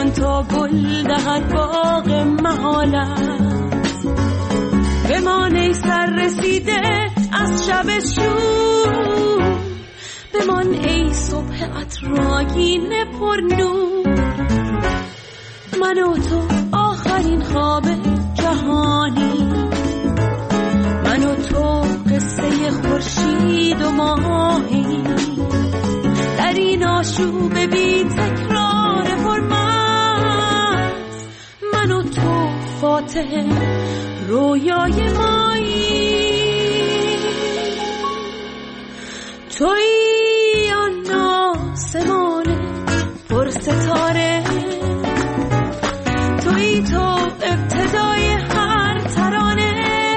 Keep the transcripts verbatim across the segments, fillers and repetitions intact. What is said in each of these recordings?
بمان تا گل دهد باغ محالت، بمان ای سر رسیده از شب شور، بمان ای صبح عطرآگین پر نور. من و تو آخرین خواب جهانی، من و تو قصه خورشید و ماهی، در این آشوب بی تکرار پرمست، من و تو فاتح رویای مایی. تویی آن آسمان پر ستاره، تویی تو ابتدای هر ترانه،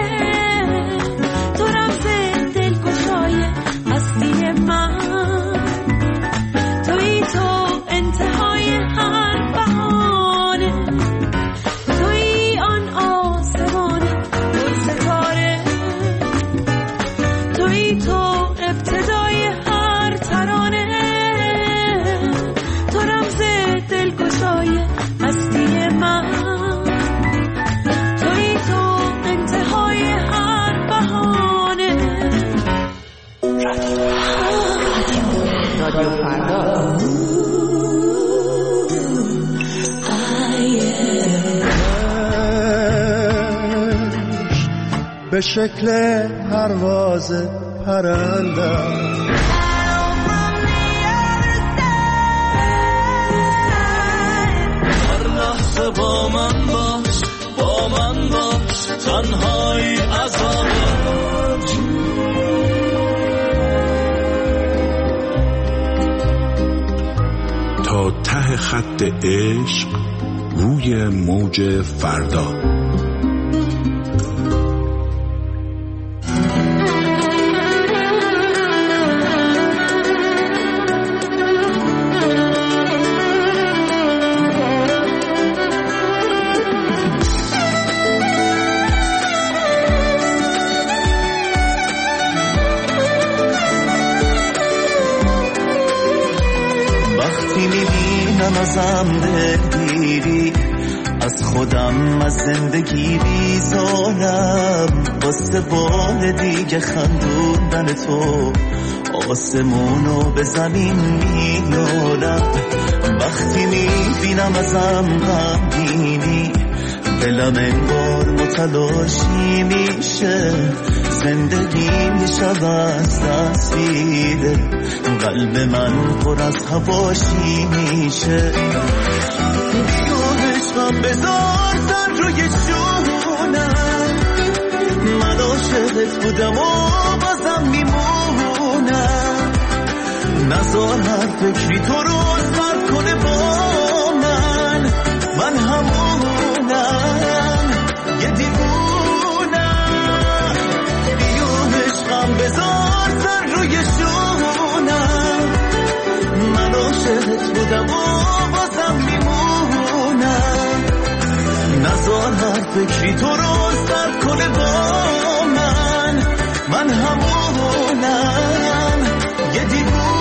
تو رمز دلگشای هستی من، تویی تو انتهای هر بهانه، تویی آن آسمان پر ستاره، تویی تو ابتدای هر ترانه، تو رمز دلگشای هستی من، تویی تو انتهای هر بهانه. رادیو فردا به شکل پرواز پرندم، هر لحظه با من باش، با من باش، تنهایی عذابم. تا ته خط عشق روی موج فردا. ازم دلگیری، از خودم از زندگی بیزارم، واسه بار دیگه خندوندن تو آسمونو به زمین میارم. وقتی میبینم ازم غمگینی، دلم انگار متلاشی میشه، زندگی میشه از تصویره، قلب من پر از هواشی میشه. بیا عشقم بذار سر روی شونم، من عاشقت بودم و بازم میمونم، نذار هر فکری تو رو سر کنه با من، من همونم یه دیوونم. بیا عشقم بذار سر روی شونم، من عاشقت بودم و بازم میمونم، نذار هر فکری تو رو سر کنه با من، من همونم یه دیوونم.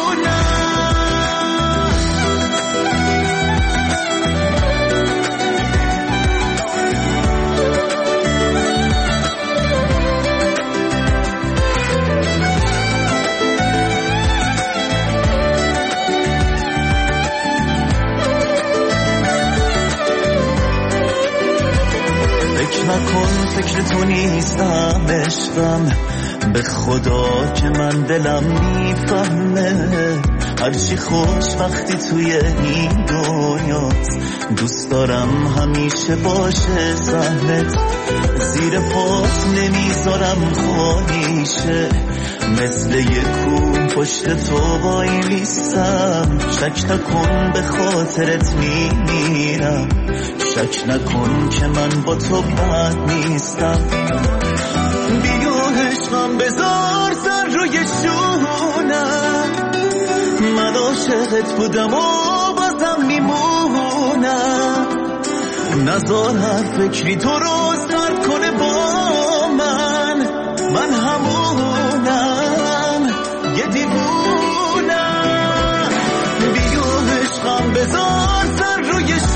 فکر نکن فکر تو نیستم عشقم، به خدا که من دلم میفهمه، هرچی خوش وقتی توی این دنیاست، دوست دارم همیشه باشه سهمت، زیر پات نمیذارم خالیشه، مثل یک کون پشت تو وای میستم، شک نکن به خاطرت میمیرم، شک نکن که من با تو بد نیستم. بیا عشقم بذار سر روی شونم، من عاشقت بودم و بازم میمونم، نذار هر فکری تو رو سر کنه با من، من همونم یه دیوونم. بیا عشقم بذار سر روی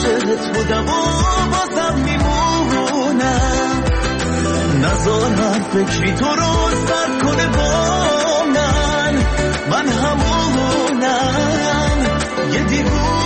عاشقت بودم و بازم میمونم نذارم فکری تو رو سر کنه با من من همونم یه دیوونم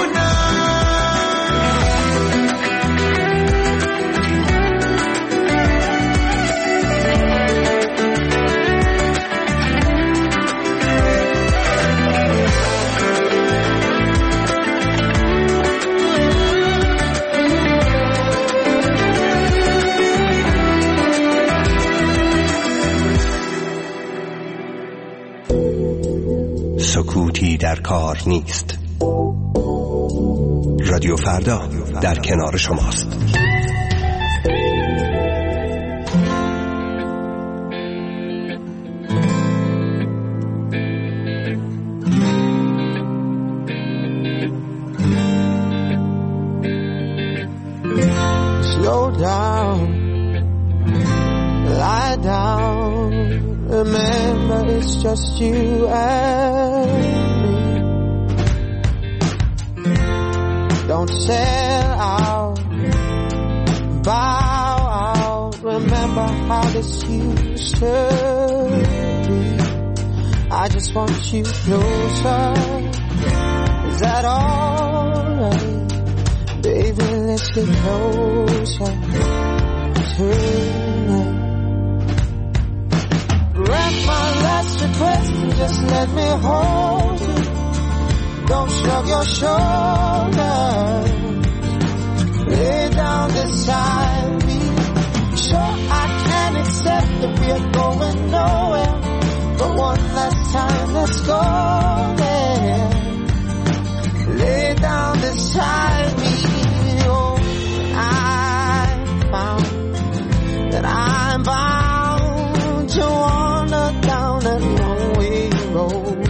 سکوتی در کار نیست. رادیو فردا در کنار شماست. Slow down, lie down. Remember, it's just you and me. Don't sell out, bow out. Remember how this used to be. I just want you closer. Is that alright? Baby, let's get closer tonight. Grant my last request and just let me hold you. Don't shrug your shoulders. Lay down beside me. Sure, I can accept that we're going nowhere, but one last time, let's go there. Lay down beside me. Oh, I found that I'm bound to wander down that one-way road.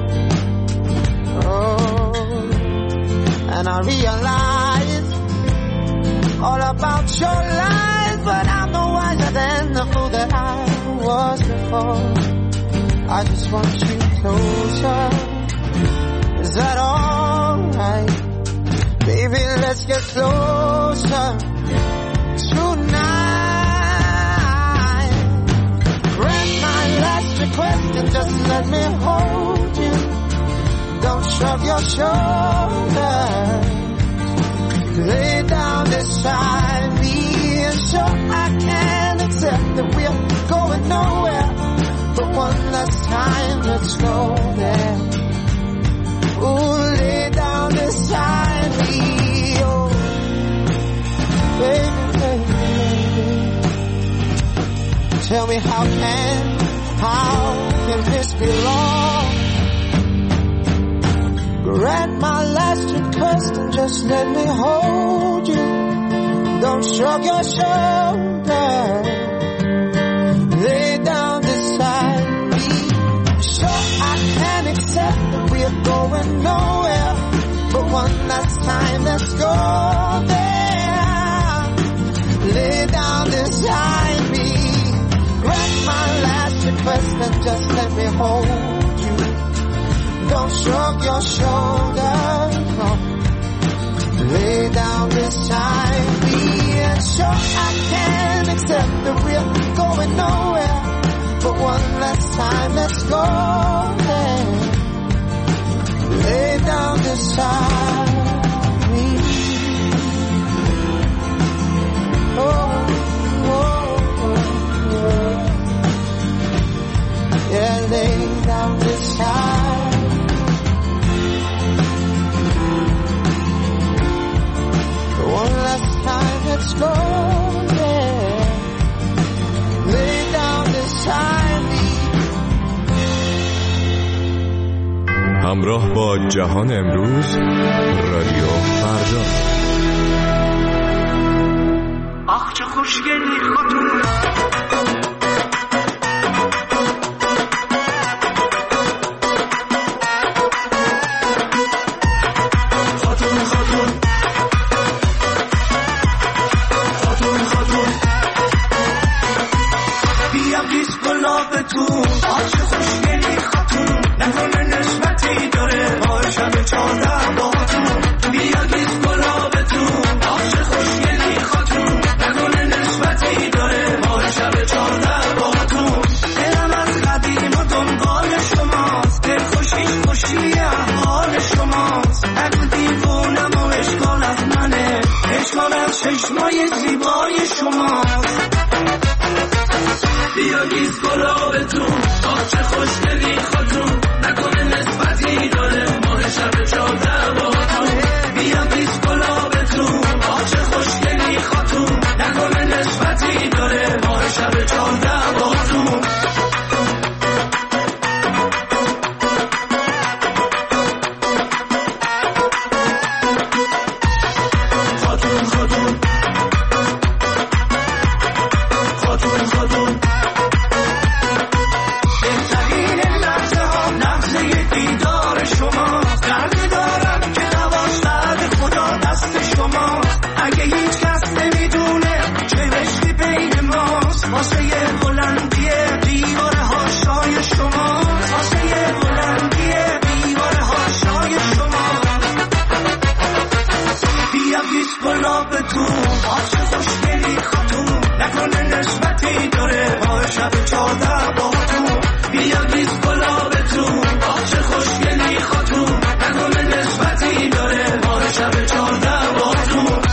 Oh, and I realize all about your lies, but I'm no wiser than the fool that I was before. I just want you closer. Is that alright? Baby, let's get closer tonight. Grant my last request and just let me hold you. Don't shrug your shoulders. Lay down beside me. And sure, I can accept that we're going nowhere, but one last time, let's go there. Ooh, lay down beside me. Oh, baby, baby, baby. Tell me how can, how can this be wrong? Grant my last request and just let me hold you. Don't shrug your shoulders. Lay down beside me. Sure, I can accept that we're going nowhere, but one last time, let's go there. Lay down beside me. Grant my last request and just let me hold you. Don't shrug your shoulders, no. Lay down beside me. And sure, I can accept that we're going nowhere, but one last time, let's go there. Lay down beside me. Oh, oh, oh, oh. Yeah, lay down beside. One last time, let's go there. Lay down beside me. همراه با جهان امروز، رادیو فردا. آخ چه خوشگلی خاتون. نکنه نسبتی داره با شب چهارده با تو بیا گیز گلاب چشمای زیبای شماست. بیا گیز گلابتون آه چه خوشگلی خاتون، نکنه نسبتی داره ماه شب چهارده باهاتون. بیا گیز گلابتون آه چه خوشگلی خاتون، نکنه نسبتی داره ماه شب چهارده باهاتون. خاتون خاتون خاتون خاتون بهترین لحظه ها لحظه دیدار شما. دردی دارم که نباش درد خدا دست شما. اگه هیچ کس نمیدونه چه رشتی بین ماست، واسه بلندیه دیوار هاشای شما، واسه بلندیه دیوار هاشای شما. بیا گیس گلابتون آه چه خوشگلی خاتون، نکنه نسبتی داره ماه شب چهارده باهاتون. بیا گیس گلابتون آه چه خوشگلی خاتون، نکنه نسبتی داره ماه شب چهارده باهاتون.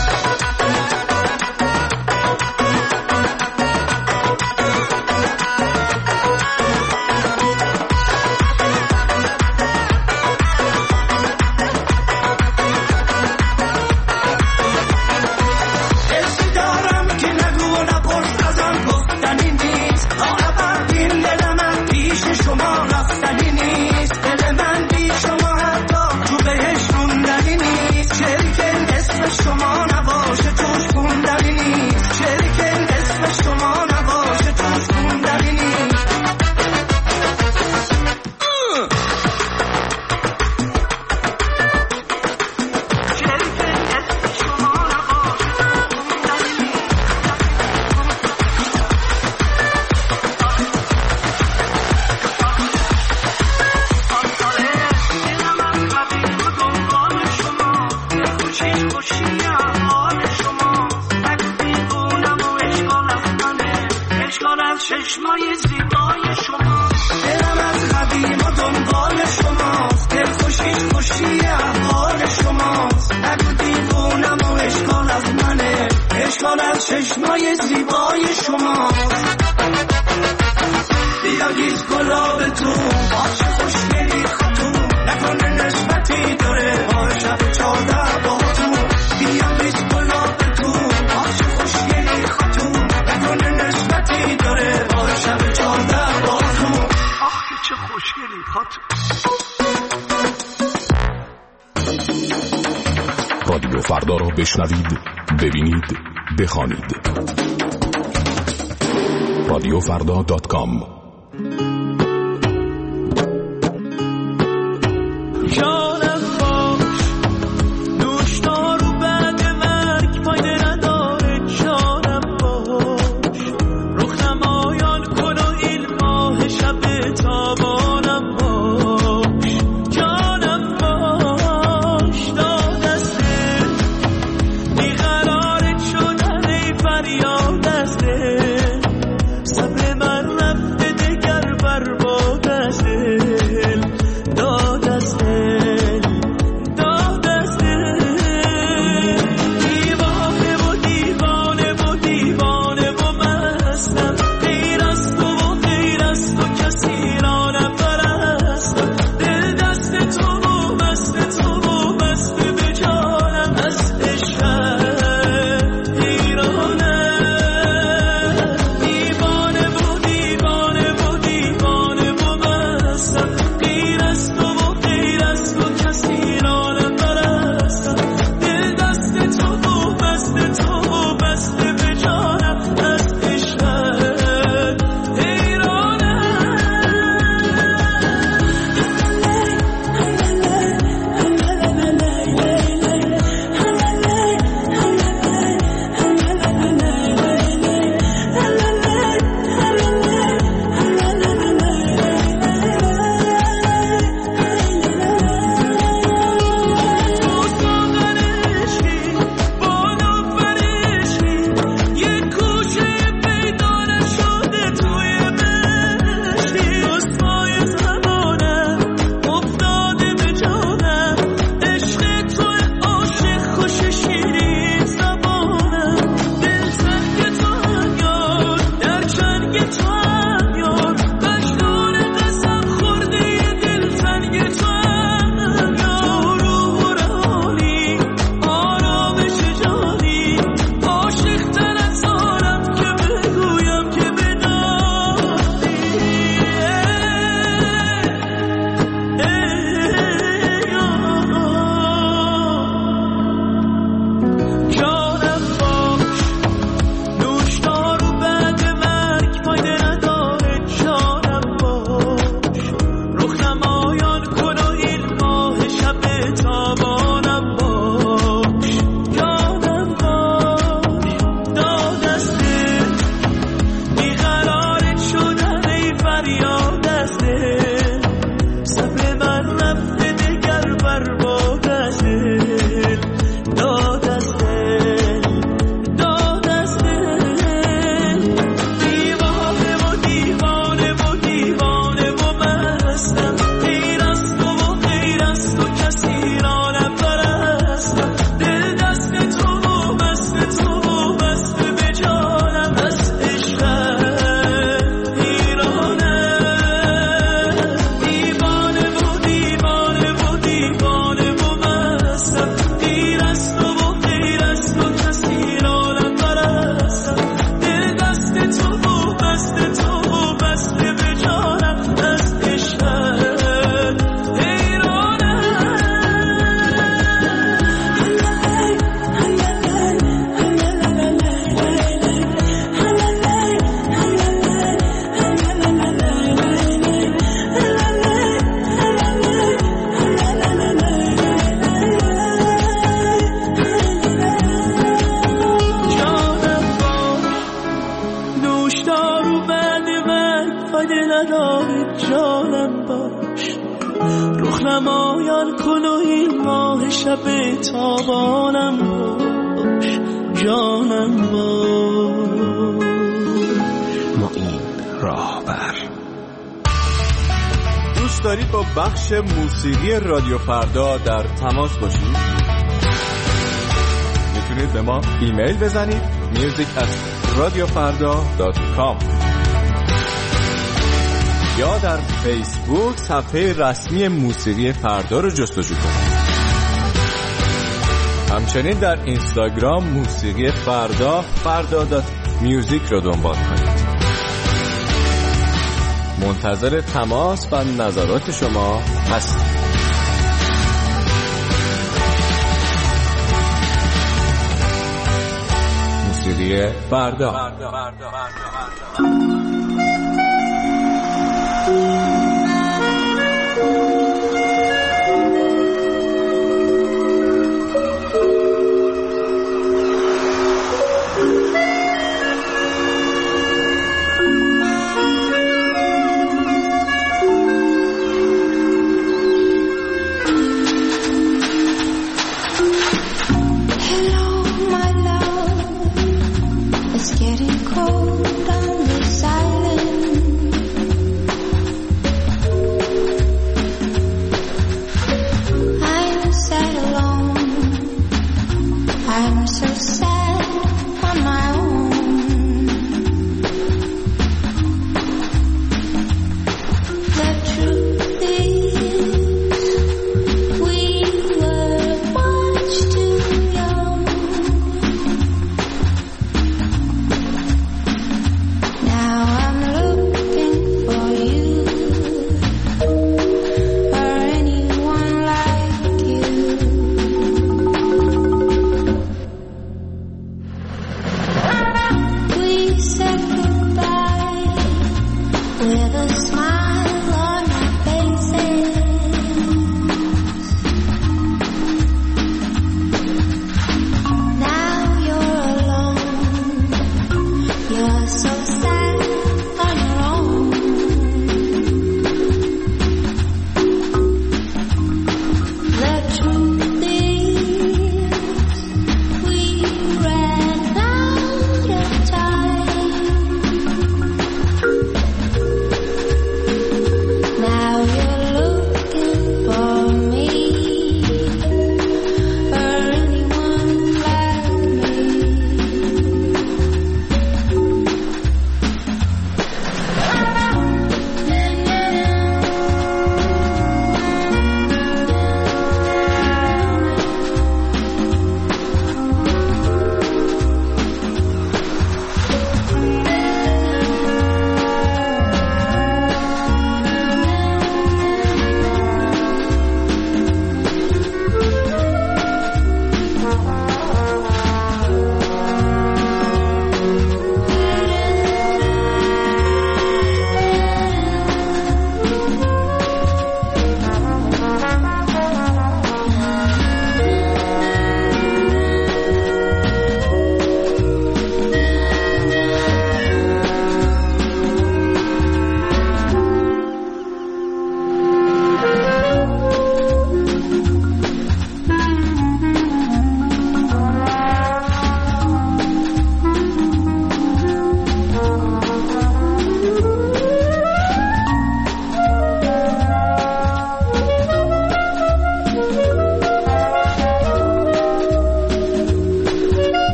حسی دارم که نگو و نپرس ازم گفتنی نیست. آه این دل من پیش شما رفتنی نیست. دل من بی شما حتی تو بهش موندنی نیست. شریکن اسم شما نباشه توش خوندنی نیست. شریکن اسم شما نباشه توش خوندنی نیست. شریکن اسم شما نباشه توش خوندنی چشمای زیبای شما. دلم از قدیم و دنبال شماست، دل خوشیش خوشی احوال شماست. نگو دیوونم و اشکال از منه، اشکال از چشمای زیبای شماست. بیا گیز گلابتون آه چه خوشگلی خاتون، نکنه نسبتی داره ماه شب چهارده باهاتون. بیا گیز گلابتون آه چه خوشگلی خاتون، نکنه نسبتی داره ماه شب چهارده باهاتون. آخ چه خوشگلی خاتون. رادیو فردا را بشنوید، ببینید، بخوانید. رادیو فردا دات کام. جانم باش دوش دارو بعد مرگ فایده نداره. جانم باش رخ نمایان کن و این ماه شب تابانم باش. جانم باش دادسته بیقرارت شدن ای فریاد دسته. صبر من رفته رخ نمایان کن و این ماه شب تابانم باش جانم باش. معین راهبر. دوست دارید با بخش موسیقی رادیو فردا در تماس باشید؟ میتونید به ما ایمیل بزنید میوزیک ات رادیو فردا دات کام یا در فیسبوک صفحه رسمی موسیقی فردا رو جستجو کنید. همچنین در اینستاگرام موسیقی فردا فردا دات میوزیک رو دنبال کنید. منتظر تماس و نظرات شما هستیم. موسیقی فردا.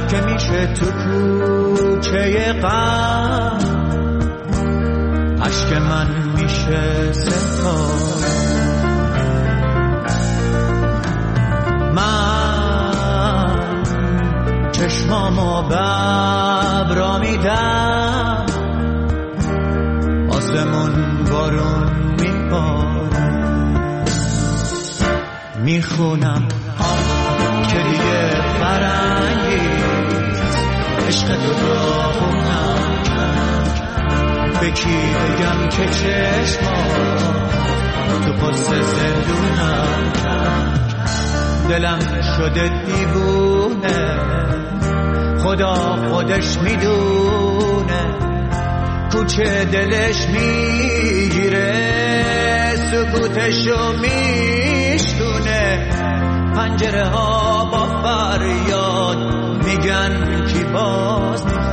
که میشه تو کوچه غم، عشق من میشه ستاره. من چشمامو ببرا میدم، آسمون بارون میباره. میخونم که دیگه فرنگیست، عشق تو داغونم. به کی بگم که چشمات تو پست زندونم. دلم شده دیوونه، خدا خودش میدونه. کوچه دلش میگیره، سکوتشو میشتونه. پنجره ها با فریاد میگن کی باز میخونه.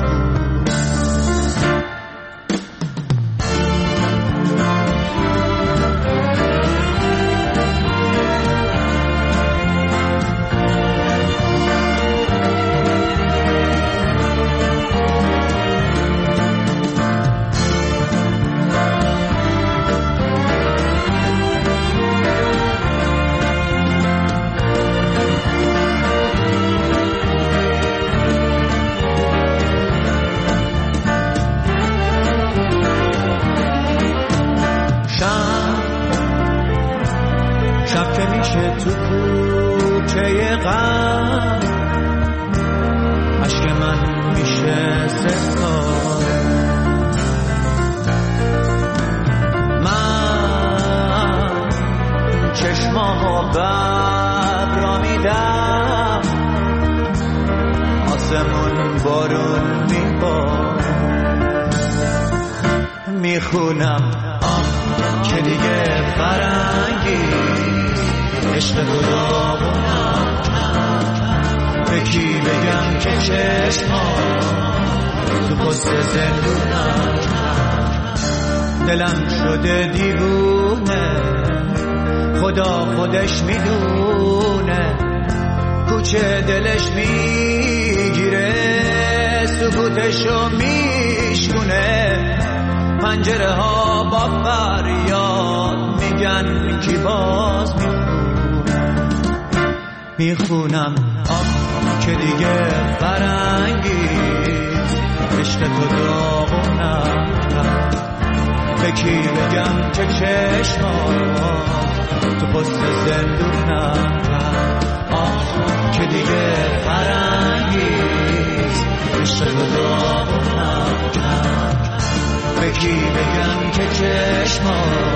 شب که میشه تو کوچه غم، عشق من میشه ستاره. من چشمامو ببرا میدم، آسمون بارون میباره. میخونم که دیگه فرنگی، عشق تو داغونم. به کی بگم که چشمات تو پست زندونم. دلم شده دیوونه، خدا خودش میدونه. کوچه دلش میگیره، سکوتشو میشکونه. پنجره ها با فریاد میگن کی باز میخونه. میخونم آه که دیگه فرنگیست، عشق تو داغونم. به کی بگم که چشمات تو پست زندونم. آه که دیگه فرنگیست، عشق تو داغونم. به کی بگم که چشمات